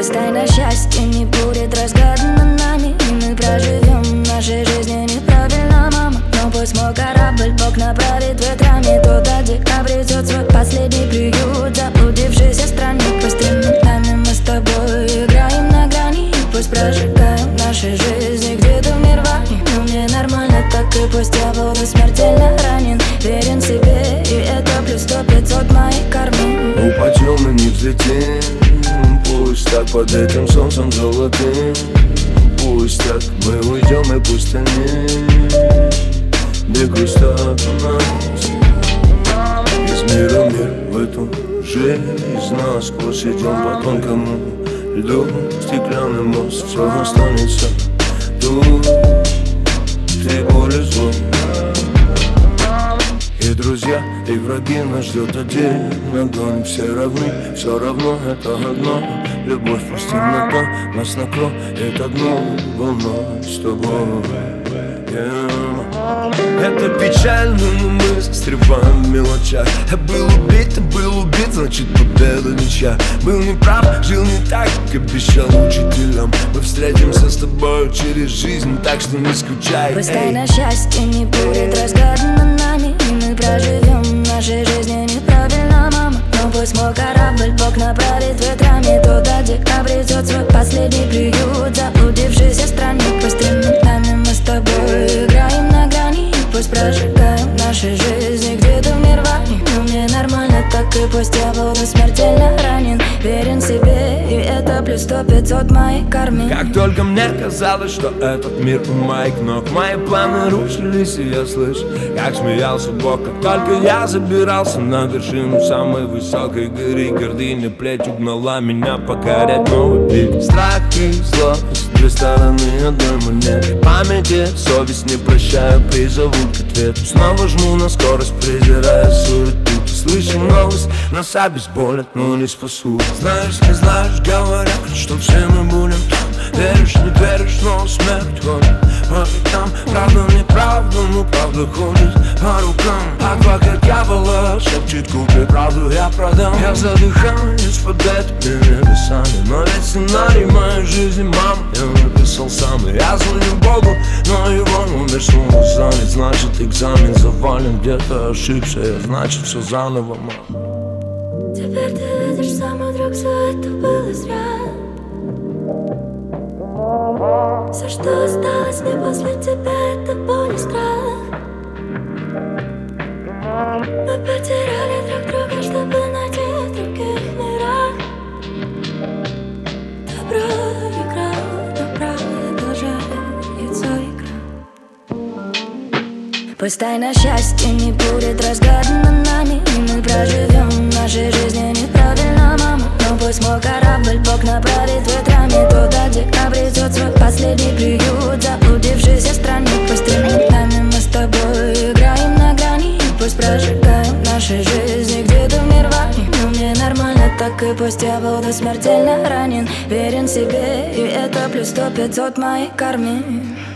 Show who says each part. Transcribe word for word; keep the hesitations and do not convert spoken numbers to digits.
Speaker 1: Пусть тайна счастья не будет разгадана нами, и мы проживем нашей жизни неправильно, мама. Но пусть мой корабль Бог направит ветрами туда, где обретет свой последний приют, заблудившийся странник. Пусть временами мы с тобой играем на грани, и пусть прожигаем наши жизни где-то в нирване. Но мне нормально так, и пусть я буду смертельно ранен, верен себе, и это плюс сто пятьсот моей кармы.
Speaker 2: Упадем и не взлетим, пусть так под этим солнцем золотым. Пусть так мы уйдем, и пусть они бегут от нас. Из мира в мир, в эту жизнь насквозь идем по тонкому льду. Стеклянный мост, все останется тут, ты более зло. И друзья, и враги нас ждет один огонь. Все равны, все равно это одно. Любовь пусть темнота нас накроет одну волной с тобой, yeah. Это печально, но мы застреваем в мелочах. Я был убит, ты был убит, значит победа ничья. Был неправ, жил не так, как обещал учителям. Мы встретимся с тобой через жизнь, так что не скучай.
Speaker 1: Пусть тайна счастья не будет разгадана нами, и мы проживем нашей жизни неправильно, мама. Но пусть мой корабль Бог направит ветрами туда, где обретет свой последний приют, заблудившийся странник. Пусть временами мы с тобой играем на грани, и пусть прожигаем наши жизни где-то в нирване. Но мне нормально так, и пусть я буду смертельно ранен, верен себе, и это плюс сто пятьсот моей карме.
Speaker 2: Как только мне казалось, что этот мир у моих ног, мои планы рушились, и я слышу, как смеялся Бог. Как только я забирался на вершину самой высокой горы, гордыня плетью гнала меня покорять новый пик. Страх и злость, две стороны одной монеты. Памяти совесть не прощаю, призовут к ответу. Снова жму на скорость, презирая суету. Слышу новость, нас обезболят, но не спасут. Знаешь, не знаешь, говорят, что все мы будем там. Веришь, не веришь, но смерть ходит по векам. Правда, неправда, но правда ходит по рукам. Адвокат дьявола шепчет, купи правду, я продам. Я задыхаюсь под этими небесами, но ведь сценарий моей жизни, мам, я написал сам. И я звоню Богу, но его номер снова занят. Значит, экзамен завален, где-то ошибся, я, значит, все заново, мам.
Speaker 1: Теперь ты видишь, самый друг, все это было зря. Все, что осталось мне после тебя, это боль и страх. Мы потеряли друг друга, чтобы найти в других мирах. Добро играл, добро продолжается игра. Пусть тайна счастья не будет разгадана нами, и мы проживем нашей жизни неправильно, мама. Но пусть мой корабль Бог направит ветрами туда, где обретет свой последний приют, заблудившийся странник. Пусть временами мы с тобой играем на грани, и пусть прожигаем наши жизни где-то в нирване. Но мне нормально так, и пусть я буду смертельно ранен, верен себе, и это плюс сто пятьсот моей карме.